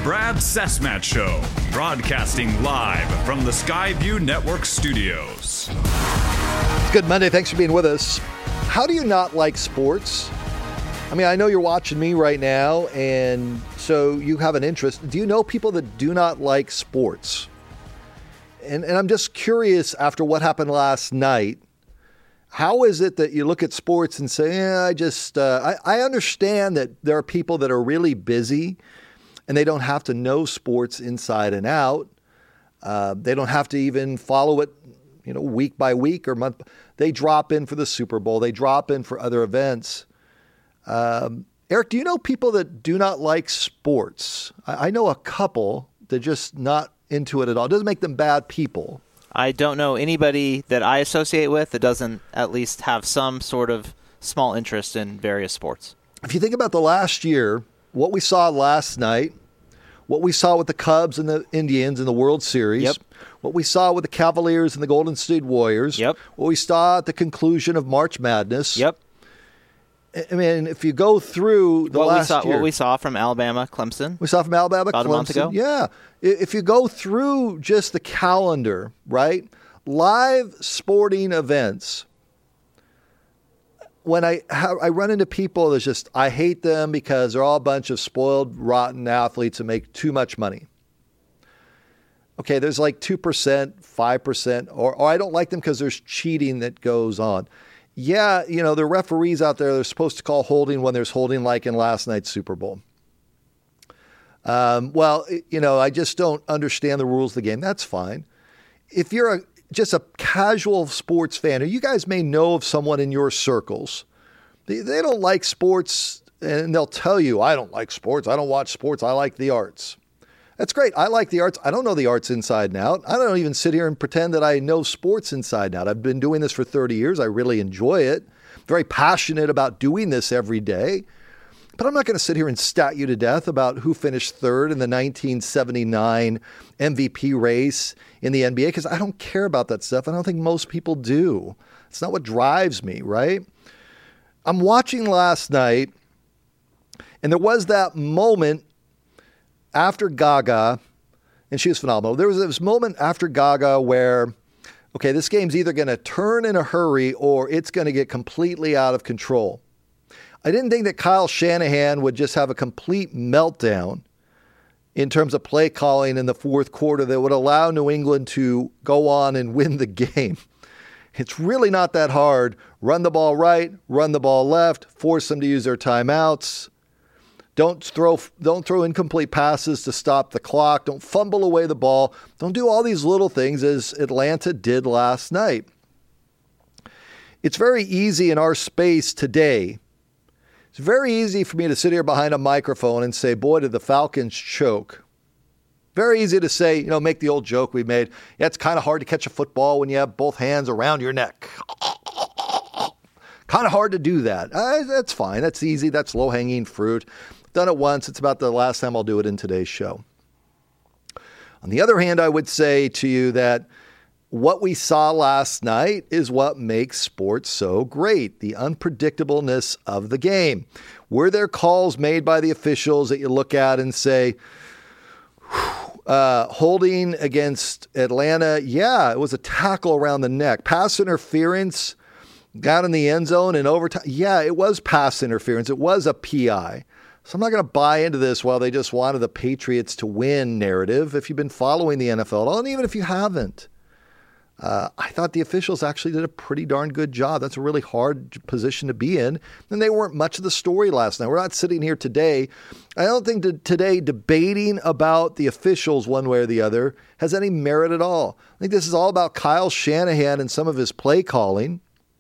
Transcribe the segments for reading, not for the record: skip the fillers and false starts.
Brad Cessmat Show, broadcasting live from the Skyview Network studios. It's Good Monday. Thanks for being with us. How do you not like sports? I mean, I know you're watching me right now, and so you have an interest. Do you know people that do not like sports? And I'm just curious, after what happened last night, how is it that you look at sports and say, I understand that there are people that are really busy and they don't have to know sports inside and out. They don't have to even follow it, week by week or month. They drop in for the Super Bowl. They drop in for other events. Eric, do you know people that do not like sports? I know a couple that just not into it at all. It doesn't make them bad people. I don't know anybody that I associate with that doesn't at least have some sort of small interest in various sports. If you think about the last year, what we saw last night, what we saw with the Cubs and the Indians in the World Series, Yep. what we saw with the Cavaliers and the Golden State Warriors, Yep. what we saw at the conclusion of March Madness. Yep. I mean, if you go through the last year. What we saw from Alabama, Clemson. We saw from Alabama, about Clemson. A month ago. Yeah. If you go through just the calendar, right? Live sporting events. When I run into people that's just, I hate them because they're all a bunch of spoiled, rotten athletes that make too much money. Okay, there's like 2%, 5%, or I don't like them because there's cheating that goes on. Yeah, there are referees out there that are supposed to call holding when there's holding, like in last night's Super Bowl. I just don't understand the rules of the game. That's fine. If you're just a casual sports fan, or you guys may know of someone in your circles, they don't like sports, and they'll tell you, I don't like sports. I don't watch sports. I like the arts. That's great. I like the arts. I don't know the arts inside and out. I don't even sit here and pretend that I know sports inside and out. I've been doing this for 30 years. I really enjoy it. Very passionate about doing this every day. But I'm not going to sit here and stat you to death about who finished third in the 1979 MVP race in the NBA, because I don't care about that stuff. I don't think most people do. It's not what drives me, right? I'm watching last night, and there was that moment after Gaga, and she was phenomenal. There was this moment after Gaga where, okay, this game's either going to turn in a hurry or it's going to get completely out of control. I didn't think that Kyle Shanahan would just have a complete meltdown in terms of play calling in the fourth quarter that would allow New England to go on and win the game. It's really not that hard. Run the ball right, run the ball left, force them to use their timeouts. Don't throw incomplete passes to stop the clock. Don't fumble away the ball. Don't do all these little things as Atlanta did last night. It's very easy in our space today. It's very easy for me to sit here behind a microphone and say, boy, did the Falcons choke. Very easy to say, make the old joke we made. Yeah, it's kind of hard to catch a football when you have both hands around your neck. Kind of hard to do that. That's fine. That's easy. That's low-hanging fruit. Done it once. It's about the last time I'll do it in today's show. On the other hand, I would say to you that what we saw last night is what makes sports so great, the unpredictableness of the game. Were there calls made by the officials that you look at and say, holding against Atlanta? Yeah, it was a tackle around the neck. Pass interference, got in the end zone and overtime. Yeah, it was pass interference. It was a PI. So I'm not going to buy into this, well, they just wanted the Patriots to win narrative. If you've been following the NFL at all, and even if you haven't, I thought the officials actually did a pretty darn good job. That's a really hard position to be in. And they weren't much of the story last night. We're not sitting here today. I don't think that today debating about the officials one way or the other has any merit at all. I think this is all about Kyle Shanahan and some of his play calling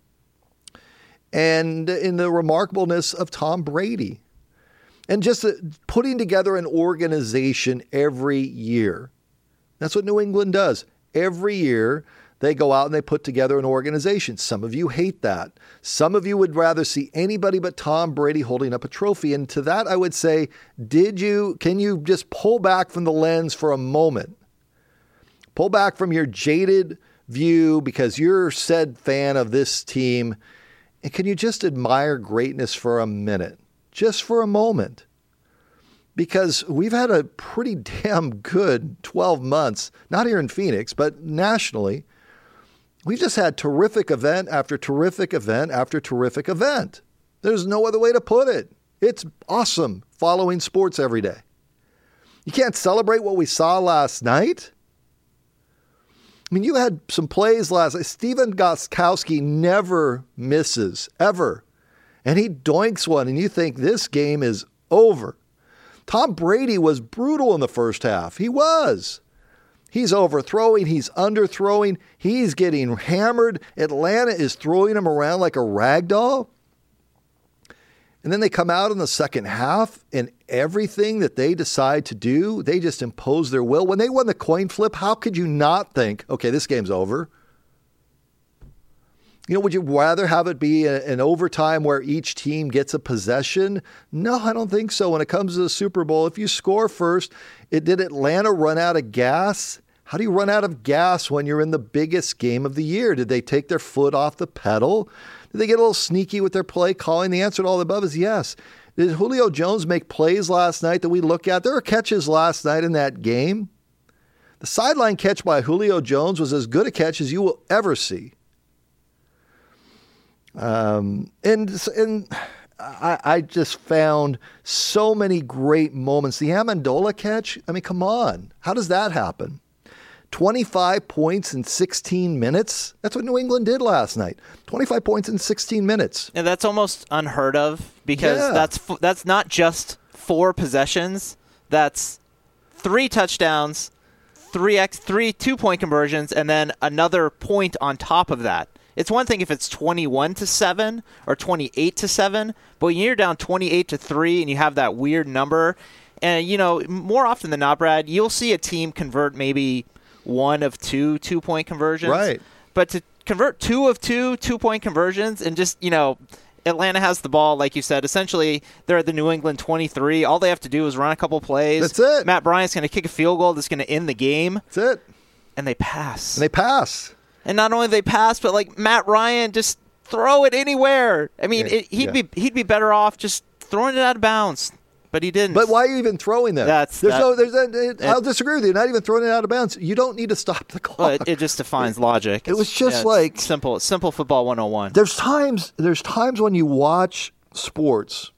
and in the remarkableness of Tom Brady. And just putting together an organization every year. That's what New England does. Every year, they go out and they put together an organization. Some of you hate that. Some of you would rather see anybody but Tom Brady holding up a trophy. And to that, I would say, can you just pull back from the lens for a moment? Pull back from your jaded view because you're said fan of this team. And can you just admire greatness for a minute? Just for a moment. because we've had a pretty damn good 12 months, not here in Phoenix, but nationally. We've just had terrific event after terrific event after terrific event. There's no other way to put it. It's awesome following sports every day. You can't celebrate what we saw last night. I mean, you had some plays last night. Stephen Gostkowski never misses, ever. And he doinks one, and you think this game is over. Tom Brady was brutal in the first half. He was. He's overthrowing. He's underthrowing. He's getting hammered. Atlanta is throwing him around like a rag doll. And then they come out in the second half, and everything that they decide to do, they just impose their will. When they won the coin flip, how could you not think, okay, this game's over? You know, would you rather have it be an overtime where each team gets a possession? No, I don't think so. When it comes to the Super Bowl, if you score first, did Atlanta run out of gas? How do you run out of gas when you're in the biggest game of the year? Did they take their foot off the pedal? Did they get a little sneaky with their play calling? The answer to all the above is yes. Did Julio Jones make plays last night that we look at? There were catches last night in that game. The sideline catch by Julio Jones was as good a catch as you will ever see. And I just found so many great moments. The Amendola catch, I mean, come on. How does that happen? 25 points in 16 minutes. That's what New England did last night. 25 points in 16 minutes. And that's almost unheard of because that's not just 4 possessions. That's 3 touchdowns, 3 2-point conversions, and then another point on top of that. It's one thing if it's 21-7 or 28-7, but when you're down 28-3 and you have that weird number, and you know, more often than not, Brad, you'll see a team convert maybe 1 of 2 2-point conversions. Right. But to convert 2 of 2 2-point conversions and just, you know, Atlanta has the ball, like you said. Essentially, they're at the New England 23. All they have to do is run a couple plays. That's it. Matt Bryant's going to kick a field goal that's going to end the game. That's it. And they pass. And not only they pass, but like Matt Ryan, just throw it anywhere. I mean, he'd be better off just throwing it out of bounds. But he didn't. But why are you even throwing that? I'll disagree with you. Not even throwing it out of bounds. You don't need to stop the clock. Well, it just defines logic. It was just like simple football 101. There's times when you watch sports,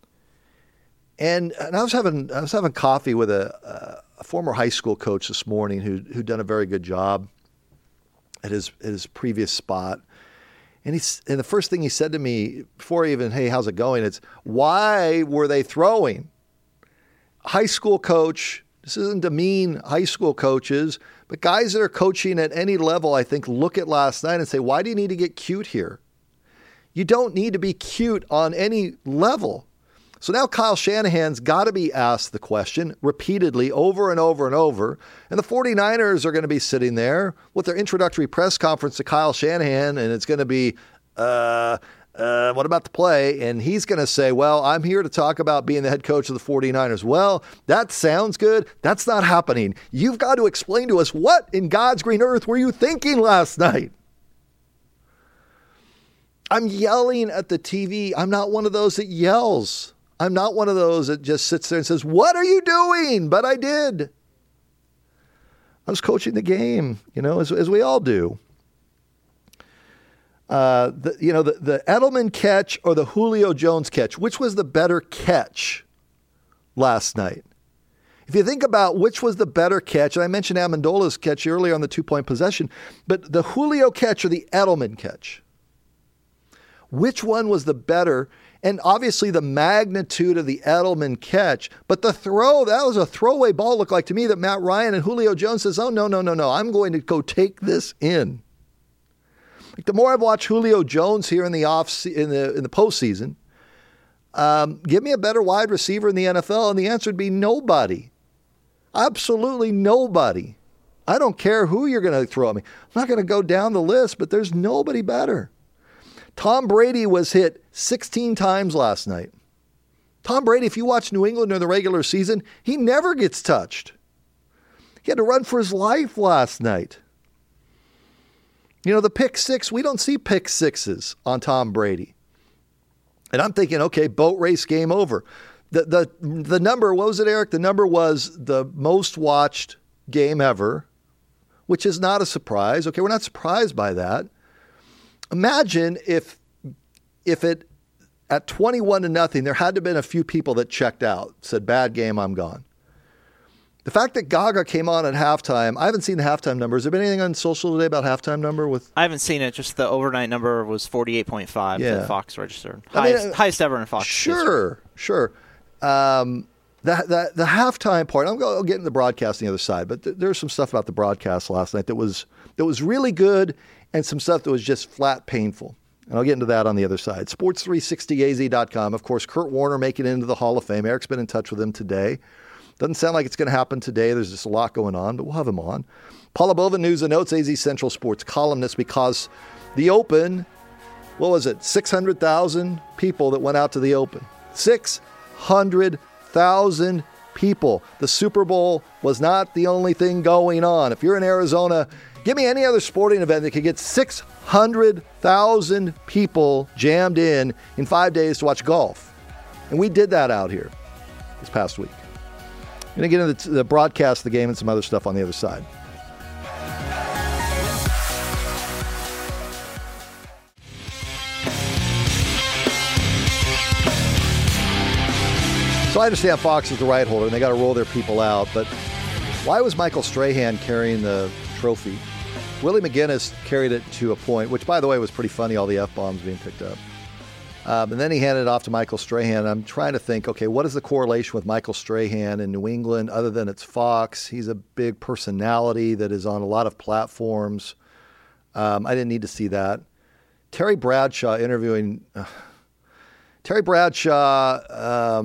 and I was having coffee with a former high school coach this morning who'd done a very good job at his previous spot. And the first thing he said to me before even, hey, how's it going? It's, why were they throwing? High school coach, this isn't to demean high school coaches, but guys that are coaching at any level, I think, look at last night and say, why do you need to get cute here? You don't need to be cute on any level. So now Kyle Shanahan's got to be asked the question repeatedly over and over and over. And the 49ers are going to be sitting there with their introductory press conference to Kyle Shanahan, and it's going to be, what about the play? And he's going to say, well, I'm here to talk about being the head coach of the 49ers. Well, that sounds good. That's not happening. You've got to explain to us, what in God's green earth were you thinking last night? I'm yelling at the TV. I'm not one of those that yells. I'm not one of those that just sits there and says, what are you doing? But I did. I was coaching the game, as we all do. The Edelman catch or the Julio Jones catch, which was the better catch last night? If you think about which was the better catch, and I mentioned Amendola's catch earlier on the 2-point possession, but the Julio catch or the Edelman catch, which one was the better? And obviously the magnitude of the Edelman catch, but the throw, that was a throwaway ball, looked like to me that Matt Ryan and Julio Jones says, oh, no, I'm going to go take this in. Like, the more I've watched Julio Jones here in the postseason, give me a better wide receiver in the NFL, and the answer would be nobody. Absolutely nobody. I don't care who you're going to throw at me. I'm not going to go down the list, but there's nobody better. Tom Brady was hit 16 times last night. Tom Brady, if you watch New England in the regular season, he never gets touched. He had to run for his life last night. The pick six, we don't see pick sixes on Tom Brady. And I'm thinking, okay, boat race, game over. The number, what was it, Eric? The number was the most watched game ever, which is not a surprise. Okay, we're not surprised by that. Imagine if it, at 21-0, there had to have been a few people that checked out, said, bad game, I'm gone. The fact that Gaga came on at halftime, I haven't seen the halftime number. Has there been anything on social today about halftime number? I haven't seen it. Just the overnight number was 48.5 that Fox registered. Highest ever in Fox history. Sure. The halftime part, I'll get into the broadcast on the other side, but there's some stuff about the broadcast last night that was really good and some stuff that was just flat painful. And I'll get into that on the other side. Sports360az.com. Of course, Kurt Warner making it into the Hall of Fame. Eric's been in touch with him today. Doesn't sound like it's going to happen today. There's just a lot going on, but we'll have him on. Paula Bova, News and Notes, AZ Central Sports columnist, because the Open, what was it, 600,000 people that went out to the Open. 600,000 people. The Super Bowl was not the only thing going on. If you're in Arizona, give me any other sporting event that could get 600,000 people jammed in 5 days to watch golf. And we did that out here this past week. I'm going to get into the broadcast of the game and some other stuff on the other side. So I understand Fox is the right holder and they got to roll their people out, but why was Michael Strahan carrying the trophy? Willie McGinnis carried it to a point, which, by the way, was pretty funny, all the F-bombs being picked up. And then he handed it off to Michael Strahan. I'm trying to think, okay, what is the correlation with Michael Strahan in New England other than it's Fox? He's a big personality that is on a lot of platforms. I didn't need to see that. Terry Bradshaw interviewing... Terry Bradshaw,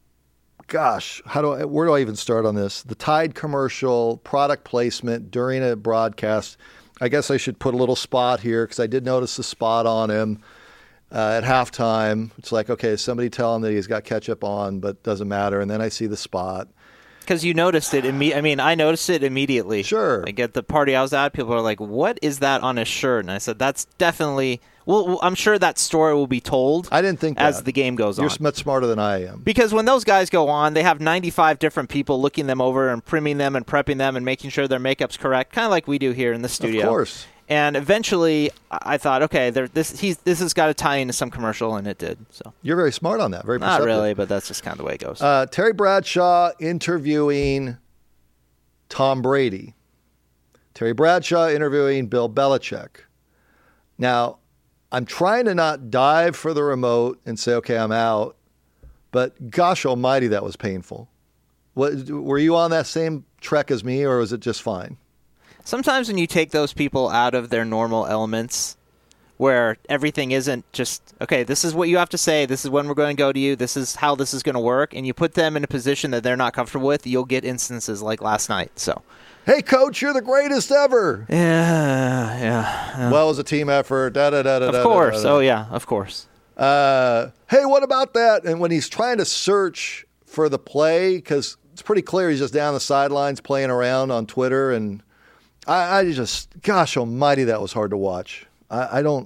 where do I even start on this? The Tide commercial, product placement during a broadcast. I guess I should put a little spot here because I did notice the spot on him. At halftime, it's like, okay, somebody tell him that he's got ketchup on, but doesn't matter. And then I see the spot. Because you noticed it. I noticed it immediately. Sure. Like at the party I was at, people are like, what is that on his shirt? And I said, that's definitely... Well, I'm sure that story will be told. I didn't think as the game goes on. You're much smarter than I am. Because when those guys go on, they have 95 different people looking them over and priming them and prepping them and making sure their makeup's correct, kind of like we do here in the studio. Of course. And eventually, I thought, okay, this has got to tie into some commercial, and it did. So you're very smart on that. Very perceptive. Not really, but that's just kind of the way it goes. Terry Bradshaw interviewing Tom Brady. Terry Bradshaw interviewing Bill Belichick. Now, I'm trying to not dive for the remote and say, okay, I'm out. But gosh almighty, that was painful. Were you on that same trek as me, or was it just fine? Sometimes when you take those people out of their normal elements, where everything isn't just, okay, this is what you have to say, this is when we're going to go to you, this is how this is going to work, and you put them in a position that they're not comfortable with, you'll get instances like last night. So, hey, coach, you're the greatest ever. Yeah. Well, it was a team effort. Of course. Oh, yeah, of course. Hey, what about that? And when he's trying to search for the play, because it's pretty clear he's just down the sidelines playing around on Twitter, and I just, gosh almighty, that was hard to watch. I don't.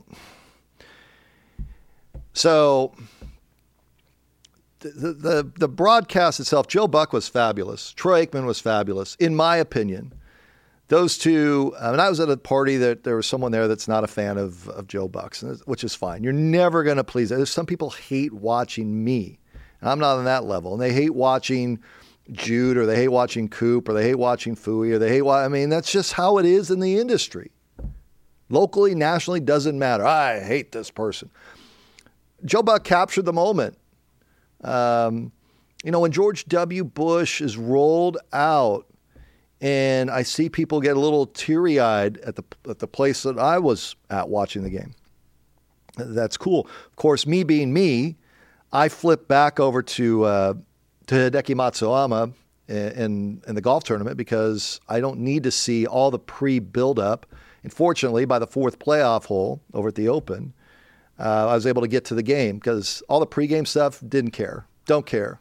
So the broadcast itself, Joe Buck was fabulous. Troy Aikman was fabulous, in my opinion. Those two, I was at a party that there was someone there that's not a fan of Joe Buck's, which is fine. You're never going to please. There's some people hate watching me. I'm not on that level. And they hate watching Jude, or they hate watching Coop, or they hate watching Fooey, or they hate that's just how it is in the industry. Locally, nationally, doesn't matter. I hate this person. Joe Buck captured the moment. When George W. Bush is rolled out, and I see people get a little teary-eyed at the place that I was at watching the game. That's cool. Of course, me being me, I flip back over to Hideki Matsuyama in the golf tournament because I don't need to see all the pre-build-up. And fortunately, by the fourth playoff hole over at the Open, I was able to get to the game because all the pregame stuff, don't care.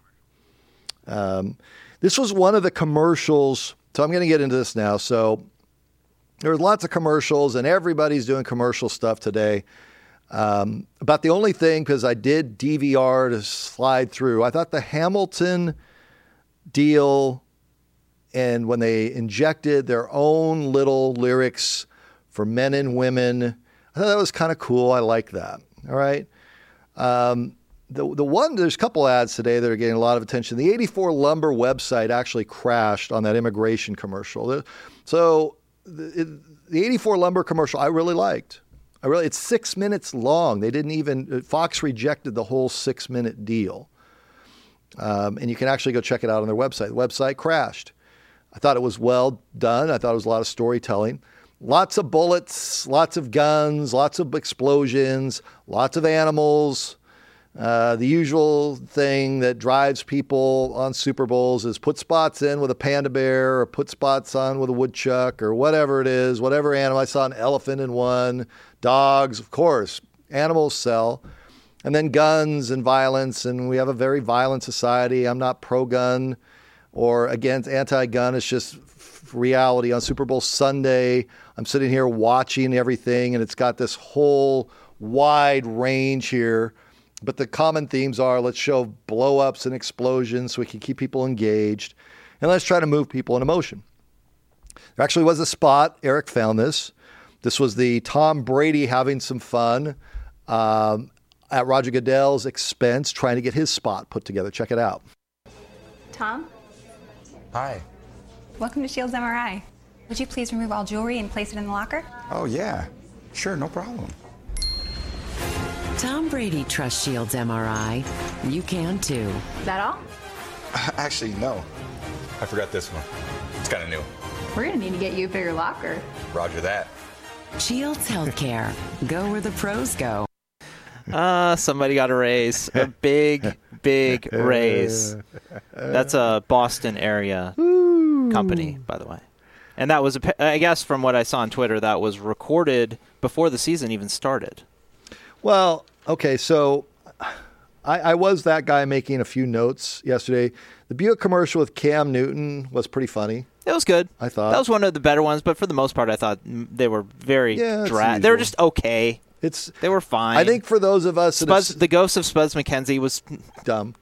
This was one of the commercials. So I'm going to get into this now. So there's lots of commercials, and everybody's doing commercial stuff today. About the only thing, because I did DVR to slide through, I thought the Hamilton deal and when they injected their own little lyrics for men and women, I thought that was kind of cool. I like that. All right. The one, there's a couple ads today that are getting a lot of attention. The 84 Lumber website actually crashed on that immigration commercial. So the 84 Lumber commercial I really liked. It's 6 minutes long. They didn't even, Fox rejected the whole 6-minute deal. And you can actually go check it out on their website. The website crashed. I thought it was well done. I thought it was a lot of storytelling. Lots of bullets, lots of guns, lots of explosions, lots of animals. The usual thing that drives people on Super Bowls is put spots in with a panda bear or put spots on with a woodchuck or whatever it is, whatever animal. I saw an elephant in one, dogs, of course. Animals sell. And then guns and violence, and we have a very violent society. I'm not pro-gun or against anti-gun. It's just reality. On Super Bowl Sunday, I'm sitting here watching everything, and it's got this whole wide range here. But the common themes are let's show blow-ups and explosions so we can keep people engaged, and let's try to move people into motion. There actually was a spot. Eric found this. This was the Tom Brady having some fun at Roger Goodell's expense, trying to get his spot put together. Check it out. Tom? Hi. Welcome to Shields MRI. Would you please remove all jewelry and place it in the locker? Oh, yeah. Sure, no problem. Tom Brady trusts Shields MRI. You can too. Is that all? Actually, no. I forgot this one. It's kind of new. We're gonna need to get you a bigger locker. Roger that. Shields Healthcare. Go where the pros go. Somebody got a raise. A big raise. That's a Boston area company, by the way. And that was, I guess from what I saw on Twitter, that was recorded before the season even started. Well, okay, so I was that guy making a few notes yesterday. The Buick commercial with Cam Newton was pretty funny. It was good. I thought. That was one of the better ones, but for the most part, I thought they were very dry. They were just okay. They were fine. I think for those of us... the ghost of Spuds McKenzie was... Dumb.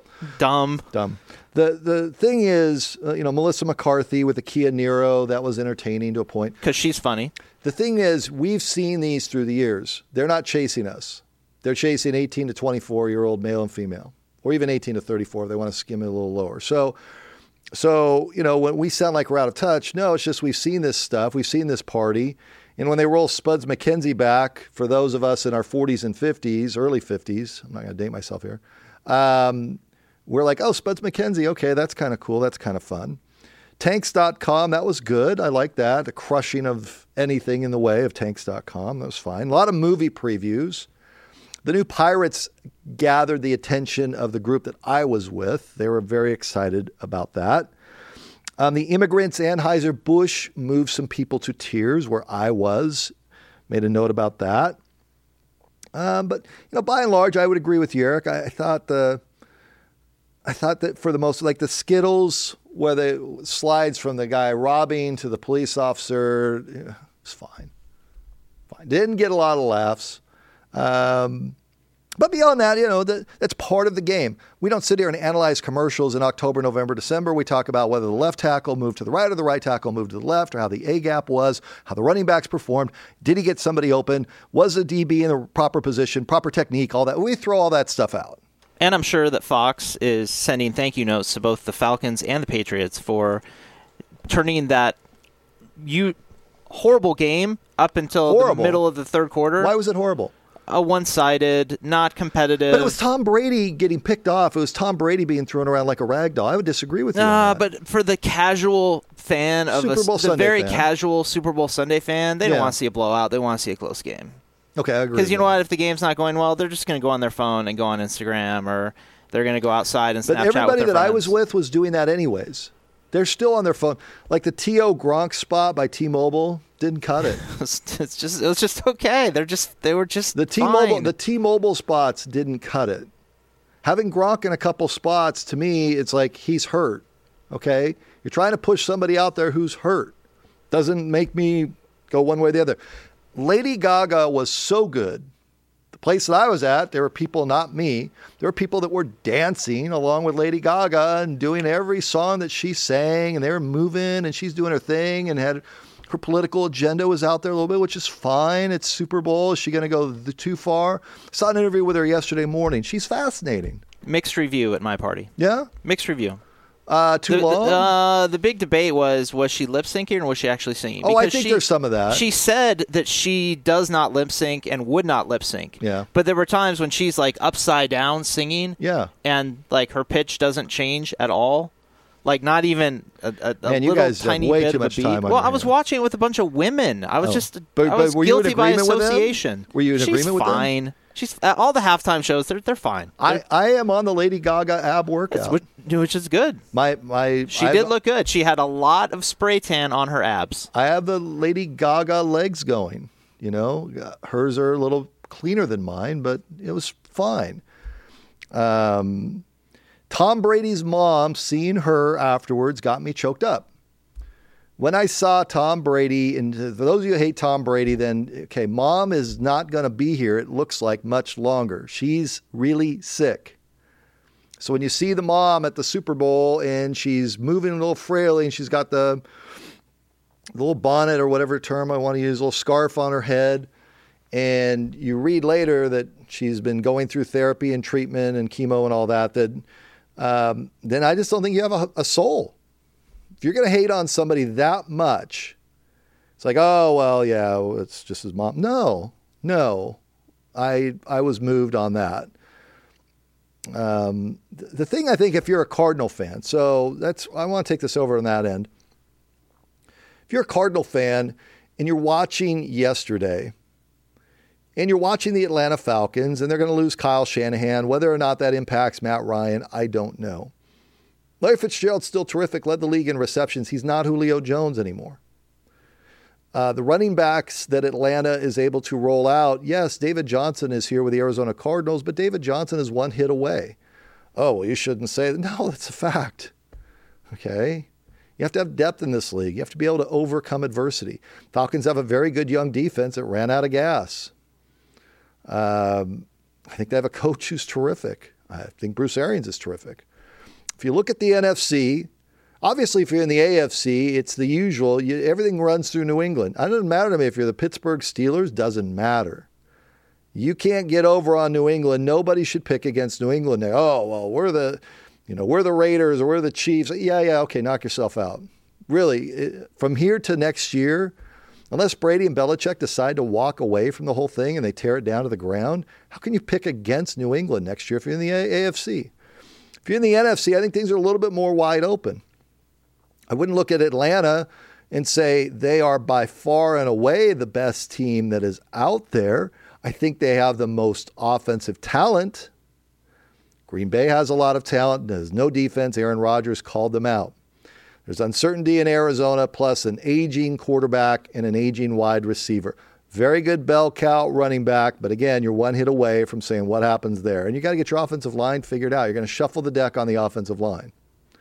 The thing is, Melissa McCarthy with the Kia Niro, that was entertaining to a point. Because she's funny. The thing is, we've seen these through the years. They're not chasing us. They're chasing 18 to 24-year-old male and female, or even 18 to 34 if they want to skim it a little lower. So when we sound like we're out of touch, no, it's just we've seen this stuff. We've seen this party. And when they roll Spuds McKenzie back, for those of us in our 40s and 50s, early 50s, I'm not going to date myself here, we're like, oh, Spuds McKenzie, okay, that's kind of cool. That's kind of fun. Tanks.com, that was good. I like that. The crushing of anything in the way of Tanks.com, that was fine. A lot of movie previews. The new Pirates gathered the attention of the group that I was with. They were very excited about that. The Immigrants, Anheuser-Busch moved some people to tears where I was. Made a note about that. But by and large, I would agree with you, Eric. I thought that for the most, like the Skittles, where the slides from the guy robbing to the police officer, it's fine. Didn't get a lot of laughs. But beyond that, that's part of the game. We don't sit here and analyze commercials in October, November, December. We talk about whether the left tackle moved to the right or the right tackle moved to the left, or how the A-gap was, how the running backs performed. Did he get somebody open? Was the DB in the proper position, proper technique, all that? We throw all that stuff out. And I'm sure that Fox is sending thank you notes to both the Falcons and the Patriots for turning that horrible game up until the middle of the third quarter. Why was it horrible? One-sided, not competitive. But it was Tom Brady getting picked off. It was Tom Brady being thrown around like a rag doll. I would disagree with you on that. But for the casual fan of the very casual Super Bowl Sunday fan, they don't want to see a blowout. They want to see a close game. Okay, I agree. Because you know what? If the game's not going well, they're just going to go on their phone and go on Instagram, or they're going to go outside and Snapchat with their friends. But everybody that I was with was doing that anyways. They're still on their phone. Like the T.O. Gronk spot by T-Mobile didn't cut it. It was just okay. They were just the T-Mobile spots didn't cut it. Having Gronk in a couple spots, to me, it's like he's hurt. Okay? You're trying to push somebody out there who's hurt. Doesn't make me go one way or the other. Lady Gaga was so good. place that I was at, there were people, not me, there were people that were dancing along with Lady Gaga and doing every song that she sang, and they were moving, and she's doing her thing, and had her political agenda was out there a little bit, which is fine. It's Super Bowl. Is she going to go too far? I saw an interview with her yesterday morning. She's fascinating. Mixed review at my party. Yeah? Mixed review. Too long? The big debate was she lip syncing or was she actually singing? Oh, I think there's some of that. She said that she does not lip sync and would not lip sync. Yeah. But there were times when she's like upside down singing. Yeah. And like her pitch doesn't change at all. Like not even a Man, little you guys tiny have way bit too of a much beat. time on Well, your I was hands. watching it with a bunch of women. I was I was were you in guilty by agreement with them? association. Were you in agreement with them? She's fine. She's all the halftime shows. They're fine. I am on the Lady Gaga ab workout. Which is good. She did look good. She had a lot of spray tan on her abs. I have the Lady Gaga legs going. You know, hers are a little cleaner than mine, but it was fine. Tom Brady's mom, seeing her afterwards, got me choked up. When I saw Tom Brady, and for those of you who hate Tom Brady, then, okay, mom is not going to be here, it looks like, much longer. She's really sick. So when you see the mom at the Super Bowl and she's moving a little frailly and she's got the little bonnet or whatever term I want to use, a little scarf on her head, and you read later that she's been going through therapy and treatment and chemo and all that, then I just don't think you have a soul. If you're going to hate on somebody that much, it's like, oh, well, yeah, it's just his mom. No, I was moved on that. The thing, I think, if you're a Cardinal fan, so I want to take this over on that end. If you're a Cardinal fan and you're watching yesterday and you're watching the Atlanta Falcons and they're going to lose Kyle Shanahan, whether or not that impacts Matt Ryan, I don't know. Larry Fitzgerald's still terrific, led the league in receptions. He's not Julio Jones anymore. The running backs that Atlanta is able to roll out, yes, David Johnson is here with the Arizona Cardinals, but David Johnson is one hit away. Oh, well, you shouldn't say that. No, that's a fact. Okay? You have to have depth in this league. You have to be able to overcome adversity. Falcons have a very good young defense that ran out of gas. I think they have a coach who's terrific. I think Bruce Arians is terrific. If you look at the NFC, obviously if you're in the AFC, it's the usual. Everything runs through New England. It doesn't matter to me if you're the Pittsburgh Steelers. Doesn't matter. You can't get over on New England. Nobody should pick against New England. Oh, well, we're the Raiders or we're the Chiefs. Yeah, okay, knock yourself out. Really, from here to next year, unless Brady and Belichick decide to walk away from the whole thing and they tear it down to the ground, how can you pick against New England next year if you're in the AFC? If you're in the NFC, I think things are a little bit more wide open. I wouldn't look at Atlanta and say they are by far and away the best team that is out there. I think they have the most offensive talent. Green Bay has a lot of talent. There's no defense. Aaron Rodgers called them out. There's uncertainty in Arizona, plus an aging quarterback and an aging wide receiver. Very good bell cow running back, but again, you're one hit away from saying what happens there. And you got to get your offensive line figured out. You're going to shuffle the deck on the offensive line.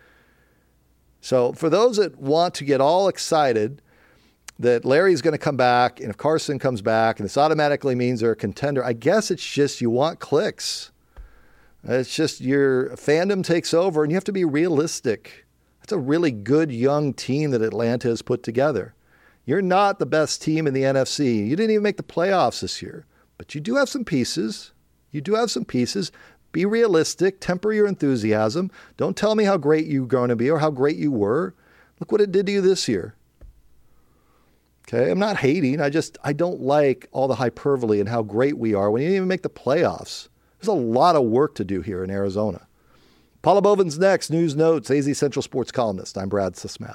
So for those that want to get all excited that Larry's going to come back, and if Carson comes back, and this automatically means they're a contender, I guess it's just you want clicks. It's just your fandom takes over, and you have to be realistic. That's a really good young team that Atlanta has put together. You're not the best team in the NFC. You didn't even make the playoffs this year. But you do have some pieces. Be realistic. Temper your enthusiasm. Don't tell me how great you're going to be or how great you were. Look what it did to you this year. Okay, I'm not hating. I don't like all the hyperbole and how great we are when you didn't even make the playoffs. There's a lot of work to do here in Arizona. Paula Bovin's next. News Notes, AZ Central Sports columnist. I'm Brad Sismat.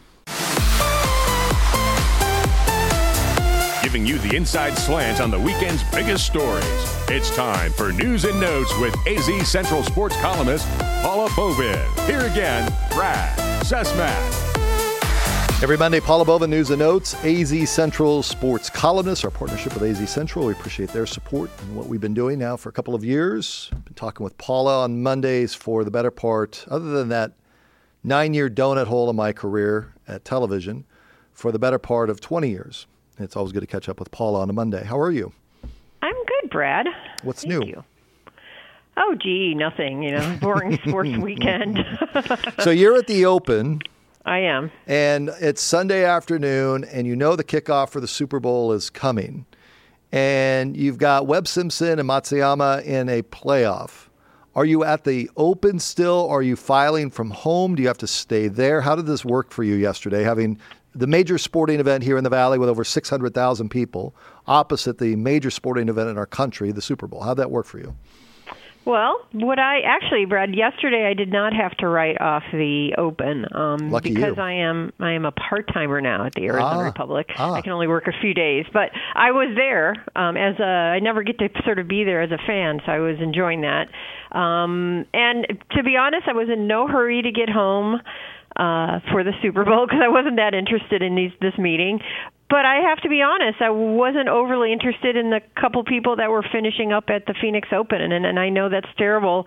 Giving you the inside slant on the weekend's biggest stories. It's time for News and Notes with AZ Central Sports columnist Paula Bovin. Here again, Brad Sismat. Every Monday, Paula Bovin, News and Notes, AZ Central Sports columnist. Our partnership with AZ Central, we appreciate their support and what we've been doing now for a couple of years. Been talking with Paula on Mondays for the better part, other than that 9-year donut hole in my career at television, for the better part of 20 years. It's always good to catch up with Paula on a Monday. How are you? I'm good, Brad. What's Thank new? You. Oh, gee, nothing. Boring sports weekend. So you're at the Open. I am. And it's Sunday afternoon, and the kickoff for the Super Bowl is coming. And you've got Webb Simpson and Matsuyama in a playoff. Are you at the Open still? Are you filing from home? Do you have to stay there? How did this work for you yesterday, having the major sporting event here in the Valley with over 600,000 people opposite the major sporting event in our country, the Super Bowl? How'd that work for you? Well, Brad, yesterday I did not have to write off the Open because you. I am a part-timer now at the Arizona Republic. Ah. I can only work a few days, but I was there I never get to sort of be there as a fan, so I was enjoying that. And to be honest, I was in no hurry to get home for the Super Bowl because I wasn't that interested in this meeting. But I have to be honest, I wasn't overly interested in the couple people that were finishing up at the Phoenix Open, and I know that's terrible.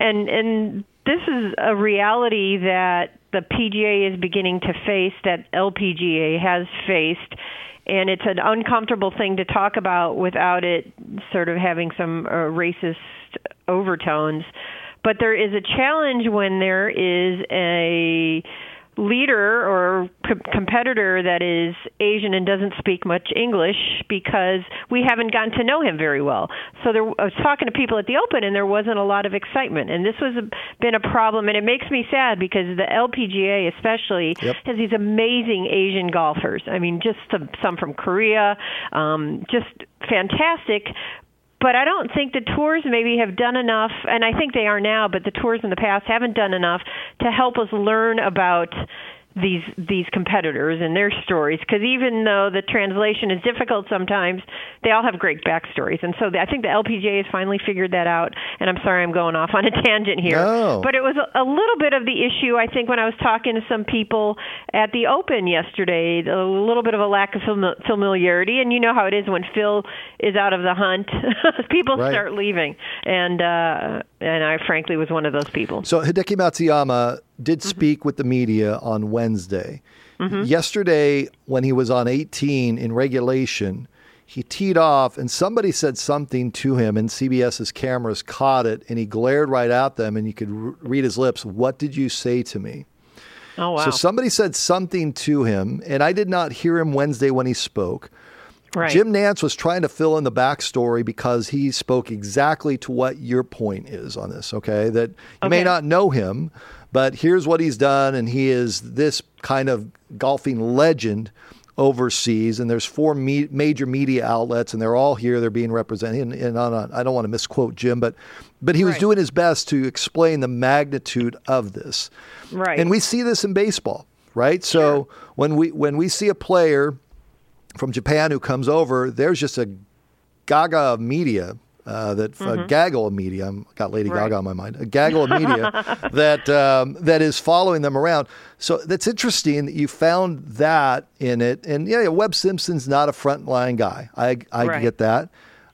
And this is a reality that the PGA is beginning to face, that LPGA has faced, and it's an uncomfortable thing to talk about without it sort of having some racist overtones. But there is a challenge when there is a leader or competitor that is Asian and doesn't speak much English because we haven't gotten to know him very well. So I was talking to people at the Open, and there wasn't a lot of excitement. And this been a problem, and it makes me sad because the LPGA especially has these amazing Asian golfers. I mean, just some from Korea, just fantastic. But I don't think the tours maybe have done enough, and I think they are now, but the tours in the past haven't done enough to help us learn about these competitors and their stories, because even though the translation is difficult sometimes, they all have great backstories. And so I think the LPGA has finally figured that out, and I'm sorry I'm going off on a tangent here. No. But it was a little bit of the issue, I think, when I was talking to some people at the Open yesterday, a little bit of a lack of familiarity, and you know how it is when Phil is out of the hunt, people start leaving, and I frankly was one of those people. So Hideki Matsuyama did speak with the media on Wednesday. Yesterday, when he was on 18 in regulation, he teed off and somebody said something to him, and CBS's cameras caught it, and he glared right at them, and you could read his lips. What did you say to me? Oh, wow. So somebody said something to him, and I did not hear him Wednesday when he spoke. Right. Jim Nantz was trying to fill in the backstory because he spoke exactly to what your point is on this, okay? That you may not know him, but here's what he's done, and he is this kind of golfing legend overseas, and there's 4 major media outlets, and they're all here. They're being represented. And I don't want to misquote Jim, but he was doing his best to explain the magnitude of this. Right. And we see this in baseball, right? So when we see a player from Japan who comes over, there's just a gaga of media, a gaggle of media. I've got Lady Gaga on my mind. A gaggle of media that is following them around. So that's interesting that you found that in it. And Webb Simpson's not a frontline guy. I get that.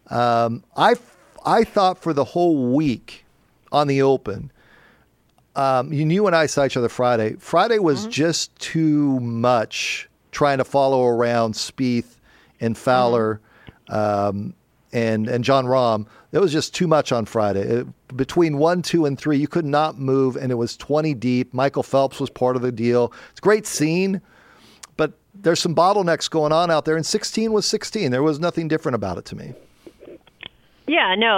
I thought for the whole week on the Open, you and I saw each other Friday. Friday was just too much trying to follow around Spieth and Fowler and Jon Rahm. That was just too much on Friday. Between 1, 2, and 3, you could not move, and it was 20 deep. Michael Phelps was part of the deal. It's a great scene, but there's some bottlenecks going on out there, and 16 was 16. There was nothing different about it to me. Yeah, no,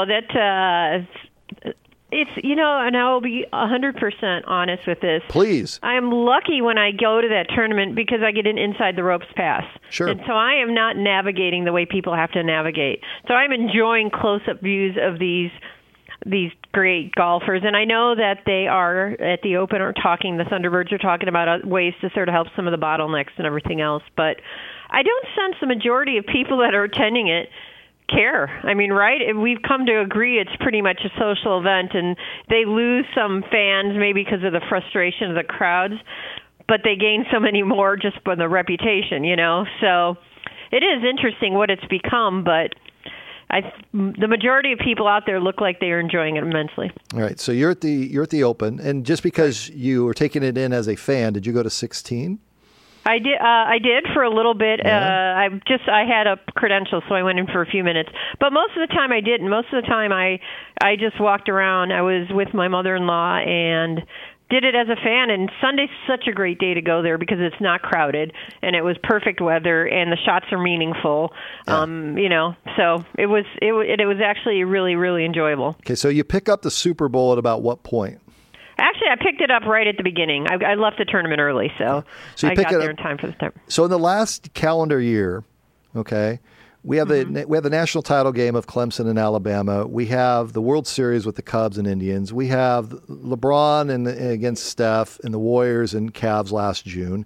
it's, and I will be 100% honest with this. Please. I'm lucky when I go to that tournament because I get an inside the ropes pass. Sure. And so I am not navigating the way people have to navigate. So I'm enjoying close-up views of these great golfers. And I know that they are, at the Open, the Thunderbirds are talking about ways to sort of help some of the bottlenecks and everything else. But I don't sense the majority of people that are attending it care. I mean, right? We've come to agree it's pretty much a social event, and they lose some fans maybe because of the frustration of the crowds, but they gain so many more just for the reputation, So it is interesting what it's become, but the majority of people out there look like they are enjoying it immensely. All right, so you're at the Open, and just because you were taking it in as a fan, did you go to 16? I did for a little bit. Yeah. I had a credential, so I went in for a few minutes. But most of the time I didn't. Most of the time I just walked around. I was with my mother-in-law and did it as a fan. And Sunday's such a great day to go there because it's not crowded and it was perfect weather and the shots are meaningful. Yeah. So it was actually really, really enjoyable. Okay, so you pick up the Super Bowl at about what point? Actually, I picked it up right at the beginning. I left the tournament early, so I got there in time for the start. So in the last calendar year, okay, we have the national title game of Clemson and Alabama. We have the World Series with the Cubs and Indians. We have LeBron against Steph and the Warriors and Cavs last June.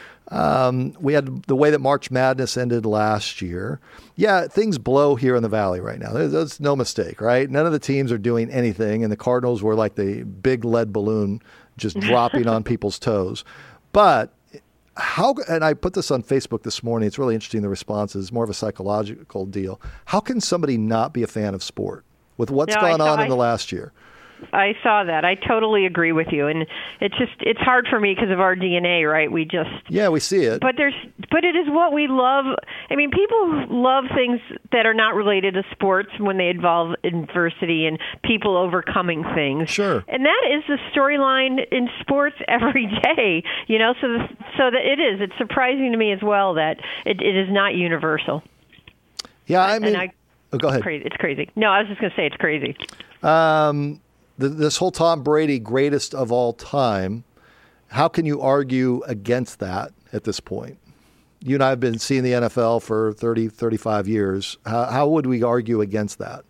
We had the way that March Madness ended last year. Yeah, things blow here in the Valley right now. There's no mistake, right? None of the teams are doing anything, and the Cardinals were like the big lead balloon just dropping on people's toes. But and I put this on Facebook this morning. It's really interesting, the responses. It's more of a psychological deal. How can somebody not be a fan of sport with what's gone on in the last year? I saw that. I totally agree with you, and it's hard for me because of our DNA, right? We see it. But it is what we love. I mean, people love things that are not related to sports when they involve adversity and people overcoming things. Sure. And that is the storyline in sports every day. So that it is. It's surprising to me as well that it is not universal. Yeah, I mean, go ahead. It's crazy. No, I was just going to say it's crazy. This whole Tom Brady greatest of all time, how can you argue against that at this point? You and I have been seeing the NFL for 30, 35 years. How would we argue against that?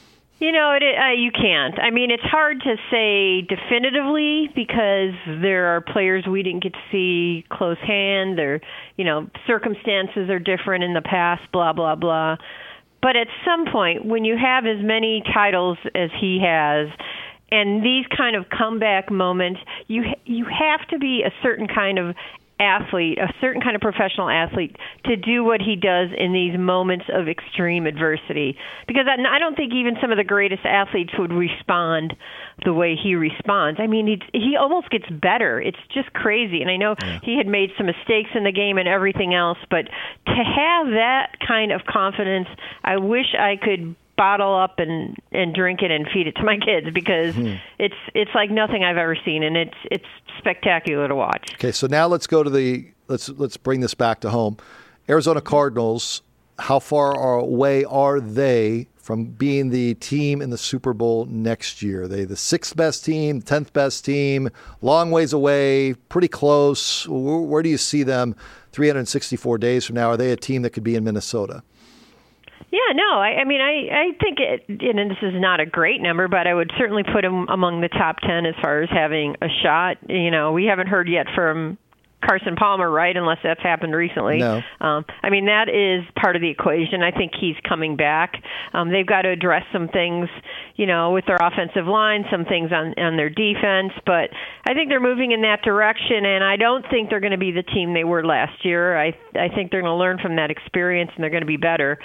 You can't. I mean, it's hard to say definitively because there are players we didn't get to see close hand. Circumstances are different in the past, blah, blah, blah. But at some point, when you have as many titles as he has, and these kind of comeback moments, you have to be a certain kind of athlete, a certain kind of professional athlete, to do what he does in these moments of extreme adversity. Because I don't think even some of the greatest athletes would respond the way he responds. I mean, he almost gets better. It's just crazy. And I know he had made some mistakes in the game and everything else, but to have that kind of confidence, I wish I could bottle up and drink it and feed it to my kids because it's like nothing I've ever seen, and it's spectacular to watch. Okay, so now let's go to let's bring this back to home. Arizona Cardinals, how far away are they from being the team in the Super Bowl next year? Are they the 6th best team, 10th best team, long ways away, pretty close? Where do you see them 364 days from now? Are they a team that could be in Minnesota? Yeah, no, I think and this is not a great number, but I would certainly put him among the top 10 as far as having a shot. We haven't heard yet from Carson Palmer, right, unless that's happened recently. No. That is part of the equation. I think he's coming back. They've got to address some things, with their offensive line, some things on their defense, but I think they're moving in that direction, and I don't think they're going to be the team they were last year. I think they're going to learn from that experience, and they're going to be better.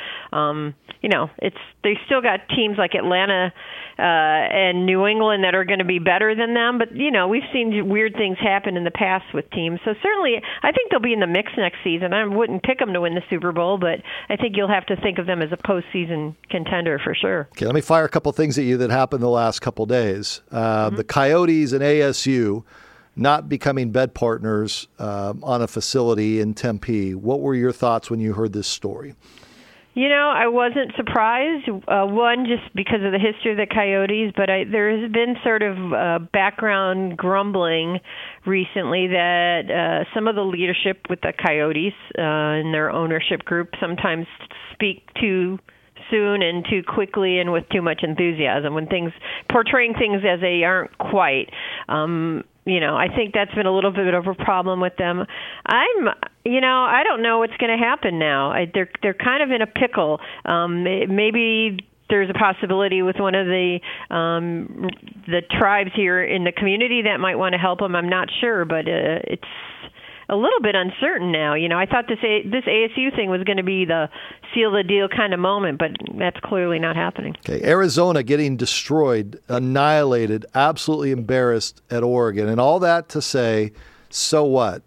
They still got teams like Atlanta and New England that are going to be better than them, but, we've seen weird things happen in the past with teams, so certainly I think they'll be in the mix next season. I wouldn't pick them to win the Super Bowl, but I think you'll have to think of them as a postseason contender for sure. Okay, let me fire a couple things at you that happened the last couple days. The Coyotes and ASU not becoming bed partners on a facility in Tempe. What were your thoughts when you heard this story? I wasn't surprised, one, just because of the history of the Coyotes, but there has been sort of background grumbling recently that some of the leadership with the Coyotes and their ownership group sometimes speak too soon and too quickly and with too much enthusiasm when portraying things as they aren't quite. I think that's been a little bit of a problem with them. I don't know what's going to happen now. They're kind of in a pickle. Maybe there's a possibility with one of the tribes here in the community that might want to help them. I'm not sure, but it's a little bit uncertain now. I thought this ASU thing was going to be the seal the deal kind of moment, but that's clearly not happening. Okay, Arizona getting destroyed, annihilated, absolutely embarrassed at Oregon, and all that to say, so what?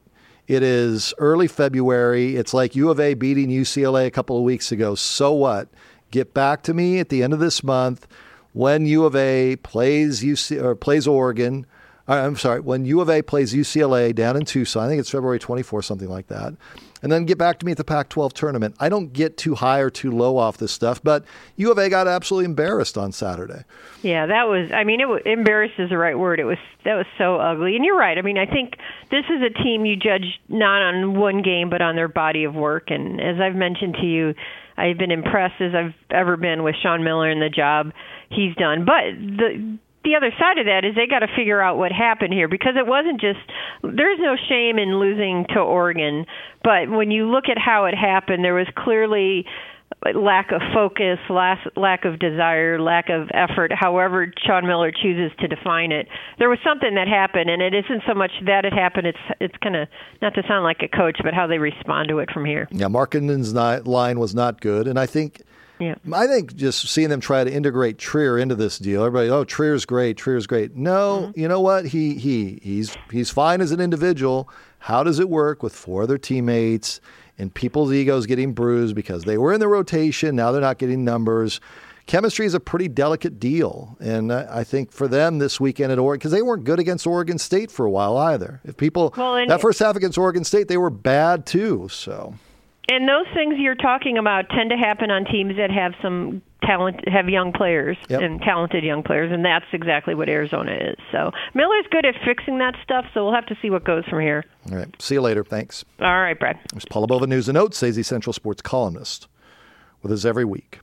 It is early February. It's like U of A beating UCLA a couple of weeks ago. So what? Get back to me at the end of this month when U of A plays Oregon. I'm sorry, when U of A plays UCLA down in Tucson. I think it's February 24th, something like that. And then get back to me at the Pac-12 tournament. I don't get too high or too low off this stuff, but U of A got absolutely embarrassed on Saturday. Yeah, that was, embarrassed is the right word. That was so ugly. And you're right. I think this is a team you judge not on one game, but on their body of work. And as I've mentioned to you, I've been impressed as I've ever been with Sean Miller and the job he's done. But the other side of that is they got to figure out what happened here, because it wasn't just, there's no shame in losing to Oregon, but when you look at how it happened, there was clearly lack of focus, lack of desire, lack of effort, however Sean Miller chooses to define it. There was something that happened, and it isn't so much that it happened, it's kind of, not to sound like a coach, but how they respond to it from here. Yeah, Markkanen's line was not good, and I think just seeing them try to integrate Trier into this deal, everybody, Trier's great. No, You know what? He's fine as an individual. How does it work with 4 other teammates and people's egos getting bruised because they were in the rotation? Now they're not getting numbers. Chemistry is a pretty delicate deal. And I think for them this weekend at Oregon, because they weren't good against Oregon State for a while either. That first half against Oregon State, they were bad too. So. And those things you're talking about tend to happen on teams that have some talent, have young players and talented young players, and that's exactly what Arizona is. So Miller's good at fixing that stuff, so we'll have to see what goes from here. All right. See you later. Thanks. All right, Brad. There's Paula Bova, News and Notes, AZ Central Sports columnist, with us every week.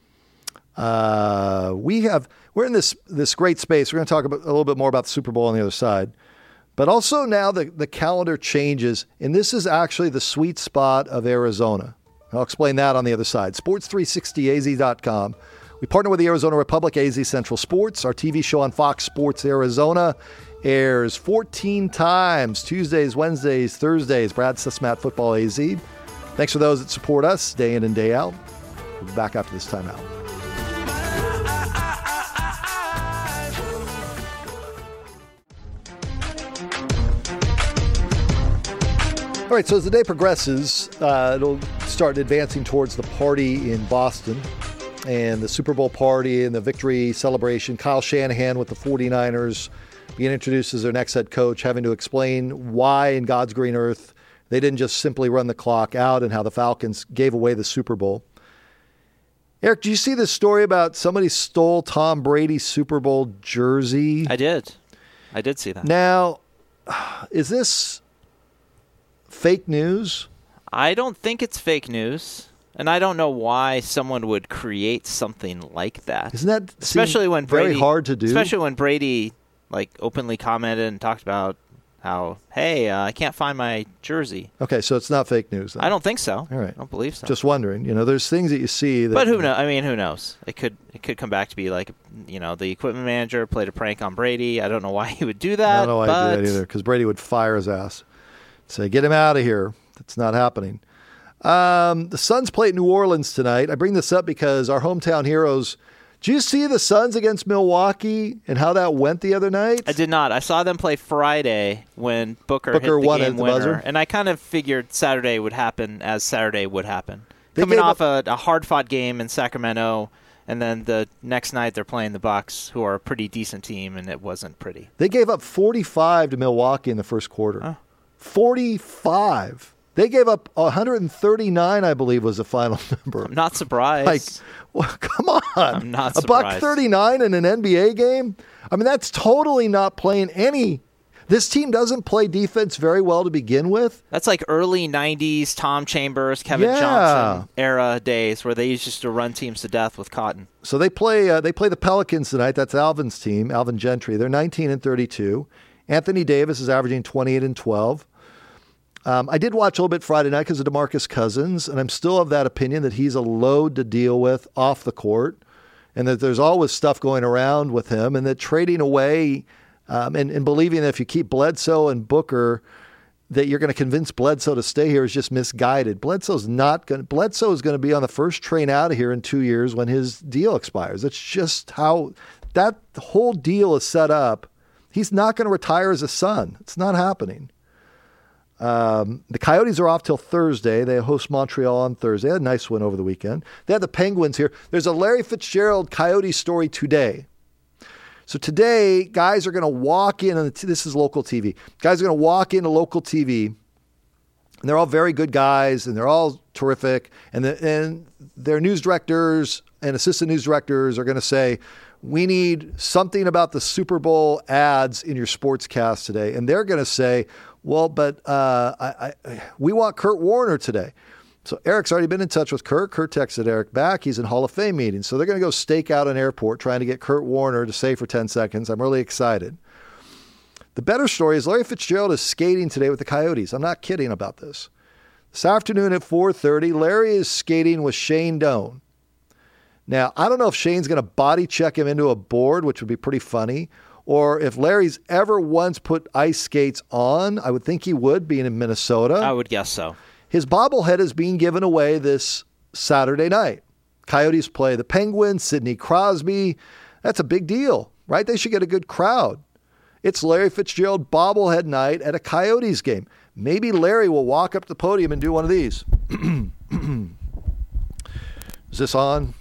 We're in this great space. We're going to talk a little bit more about the Super Bowl on the other side. But also now the calendar changes, and this is actually the sweet spot of Arizona. I'll explain that on the other side. Sports360az.com. We partner with the Arizona Republic, AZ Central Sports. Our TV show on Fox Sports Arizona airs 14 times, Tuesdays, Wednesdays, Thursdays. Brad Sussmat, Football AZ. Thanks for those that support us day in and day out. We'll be back after this timeout. All right, so as the day progresses, it'll start advancing towards the party in Boston and the Super Bowl party and the victory celebration. Kyle Shanahan with the 49ers being introduced as their next head coach, having to explain why in God's green earth they didn't just simply run the clock out and how the Falcons gave away the Super Bowl. Eric, do you see this story about somebody stole Tom Brady's Super Bowl jersey? I did see that. Now, is this fake news? I don't think it's fake news, and I don't know why someone would create something like that. Isn't that especially when Brady, very hard to do? Especially when Brady openly commented and talked about how, hey, I can't find my jersey. Okay, so it's not fake news then. I don't think so. All right. I don't believe so. Just wondering. There's things that you see that. But who knows? Who knows? It could come back to be like, the equipment manager played a prank on Brady. I don't know why he would do that. I don't know why he'd do that either, because Brady would fire his ass. Say, get him out of here. That's not happening. The Suns play at New Orleans tonight. I bring this up because our hometown heroes. Did you see the Suns against Milwaukee and how that went the other night? I did not. I saw them play Friday when Booker hit the won game at the winner, buzzer. And I kind of figured Saturday would happen as Saturday would happen. Coming off a hard-fought game in Sacramento, and then the next night they're playing the Bucks, who are a pretty decent team, and it wasn't pretty. They gave up 45 to Milwaukee in the first quarter. Oh. 45. They gave up 139, I believe, was the final number. I'm not surprised. Come on. I'm not surprised. $139 in an NBA game? That's totally not playing any. This team doesn't play defense very well to begin with. That's like early 90s Tom Chambers, Kevin Johnson era days where they used to run teams to death with cotton. So they play the Pelicans tonight. That's Alvin's team, Alvin Gentry. They're 19-32. Anthony Davis is averaging 28 and 12. I did watch a little bit Friday night because of DeMarcus Cousins, and I'm still of that opinion that he's a load to deal with off the court, and that there's always stuff going around with him, and that trading away and believing that if you keep Bledsoe and Booker, that you're going to convince Bledsoe to stay here is just misguided. Bledsoe is going to be on the first train out of here in 2 years when his deal expires. That's just how that whole deal is set up. He's not going to retire as a Sun. It's not happening. The Coyotes are off till Thursday. They host Montreal on Thursday. They had a nice win over the weekend. They had the Penguins here. There's a Larry Fitzgerald Coyote story today. So today, guys are going to walk in, and this is local TV. Guys are going to walk into local TV, and they're all very good guys, and they're all terrific. And their news directors and assistant news directors are going to say, we need something about the Super Bowl ads in your sportscast today. And they're going to say, well, but we want Kurt Warner today. So Eric's already been in touch with Kurt. Kurt texted Eric back. He's in Hall of Fame meetings. So they're going to go stake out an airport trying to get Kurt Warner to say for 10 seconds. I'm really excited. The better story is Larry Fitzgerald is skating today with the Coyotes. I'm not kidding about this. This afternoon at 4:30, Larry is skating with Shane Doan. Now, I don't know if Shane's going to body check him into a board, which would be pretty funny, or if Larry's ever once put ice skates on. I would think he would, being in Minnesota. I would guess so. His bobblehead is being given away this Saturday night. Coyotes play the Penguins, Sidney Crosby. That's a big deal, right? They should get a good crowd. It's Larry Fitzgerald bobblehead night at a Coyotes game. Maybe Larry will walk up to the podium and do one of these. Is this on?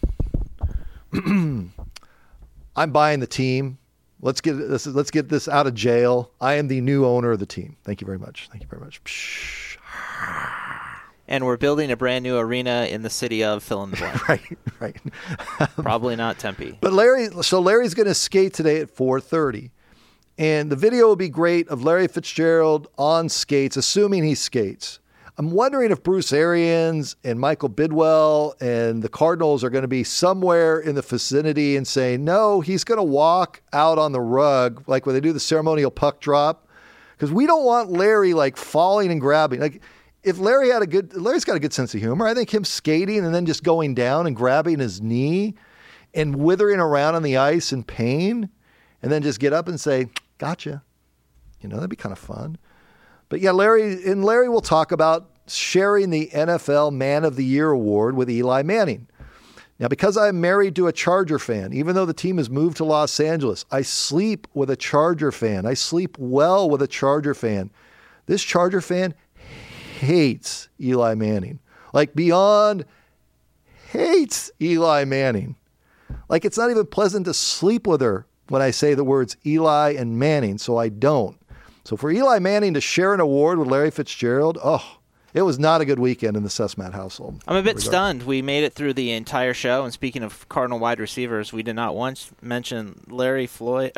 I'm buying the team. Let's get this out of jail. I am the new owner of the team. Thank you very much. Thank you very much. Psh. And we're building a brand new arena in the city of fill in the blank. Right. Probably not Tempe. But Larry's going to skate today at 4:30. And the video will be great of Larry Fitzgerald on skates, assuming he skates. I'm wondering if Bruce Arians and Michael Bidwell and the Cardinals are going to be somewhere in the vicinity and say, no, he's going to walk out on the rug, like when they do the ceremonial puck drop. Because we don't want Larry like falling and grabbing. Like if Larry's got a good sense of humor. I think him skating and then just going down and grabbing his knee and withering around on the ice in pain and then just get up and say, gotcha. That'd be kind of fun. But yeah, Larry will talk about sharing the NFL Man of the Year award with Eli Manning. Now, because I'm married to a Charger fan, even though the team has moved to Los Angeles, I sleep with a Charger fan. I sleep well with a Charger fan. This Charger fan hates Eli Manning. Like beyond hates Eli Manning. Like it's not even pleasant to sleep with her when I say the words Eli and Manning, so I don't. So for Eli Manning to share an award with Larry Fitzgerald, it was not a good weekend in the Sesmat household. I'm a bit stunned. We made it through the entire show, and speaking of Cardinal wide receivers, we did not once mention Michael Floyd.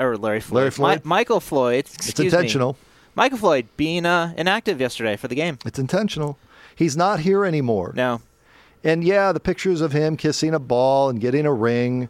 It's intentional. Michael Floyd being inactive yesterday for the game. It's intentional. He's not here anymore. No. And yeah, the pictures of him kissing a ball and getting a ring.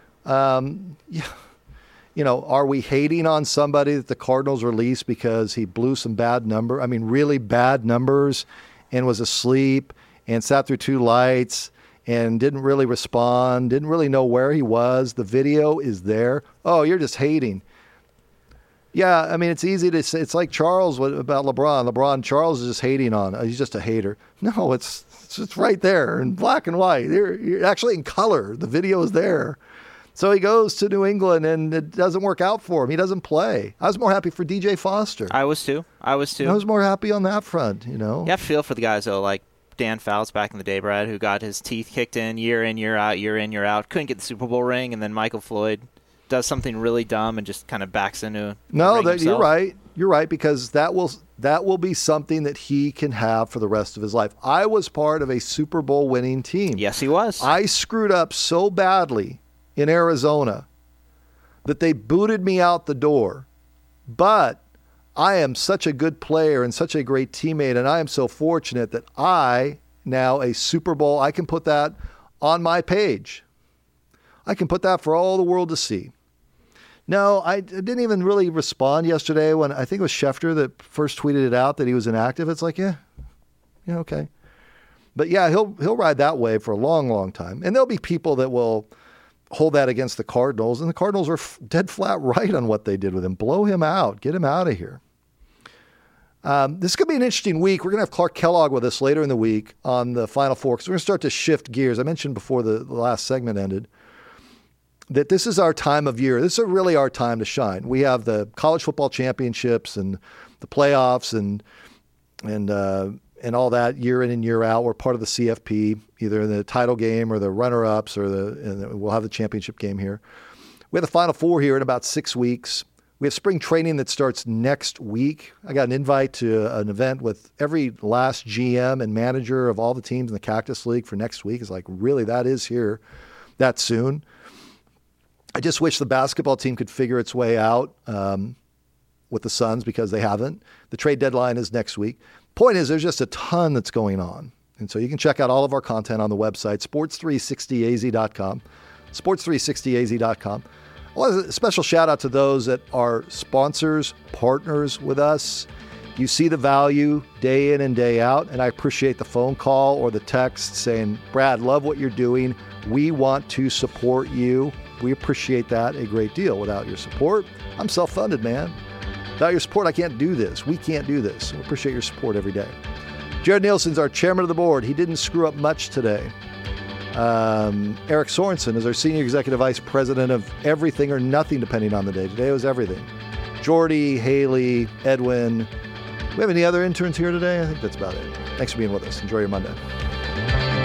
Are we hating on somebody that the Cardinals released because he blew some really bad numbers and was asleep and sat through two lights and didn't really respond, didn't really know where he was? The video is there. Oh, you're just hating. Yeah, I mean, it's easy to say. It's like Charles about LeBron. Charles is just hating on. He's just a hater. No, it's right there in black and white. You're actually in color. The video is there. So he goes to New England, and it doesn't work out for him. He doesn't play. I was more happy for DJ Foster. I was too. I was more happy on that front, You have to feel for the guys, though, like Dan Fouts back in the day, Brad, who got his teeth kicked in, year in, year out. Couldn't get the Super Bowl ring, and then Michael Floyd does something really dumb and just kind of backs into you're right. You're right, because that will be something that he can have for the rest of his life. I was part of a Super Bowl winning team. Yes, he was. I screwed up so badly in Arizona that they booted me out the door. But I am such a good player and such a great teammate, and I am so fortunate that I can put that on my page. I can put that for all the world to see. No, I didn't even really respond yesterday when I think it was Schefter that first tweeted it out that he was inactive. It's like, yeah, okay. But yeah, he'll ride that wave for a long, long time. And there'll be people that will hold that against the Cardinals, and the Cardinals are dead flat right on what they did with him. Blow him out. Get him out of here. This could be an interesting week. We're going to have Clark Kellogg with us later in the week on the Final Four, because we're going to start to shift gears. I mentioned before the last segment ended that this is our time of year. This is really our time to shine. We have the college football championships and the playoffs, and and all that year in and year out. We're part of the CFP, either in the title game or the runner-ups, and we'll have the championship game here. We have the Final Four here in about 6 weeks. We have spring training that starts next week. I got an invite to an event with every last GM and manager of all the teams in the Cactus League for next week. It's like, really, that is here that soon. I just wish the basketball team could figure its way out with the Suns, because they haven't. The trade deadline is next week. Point is, there's just a ton that's going on. And so you can check out all of our content on the website, sports360az.com, sports360az.com. I want a special shout out to those that are sponsors, partners with us. You see the value day in and day out, and I appreciate the phone call or the text saying, Brad, love what you're doing. We want to support you. We appreciate that a great deal. Without your support, I'm self-funded, man. Without your support, I can't do this. We can't do this. We appreciate your support every day. Jared Nielsen's our chairman of the board. He didn't screw up much today. Eric Sorensen is our senior executive vice president of everything or nothing, depending on the day. Today was everything. Jordy, Haley, Edwin. Do we have any other interns here today? I think that's about it. Thanks for being with us. Enjoy your Monday.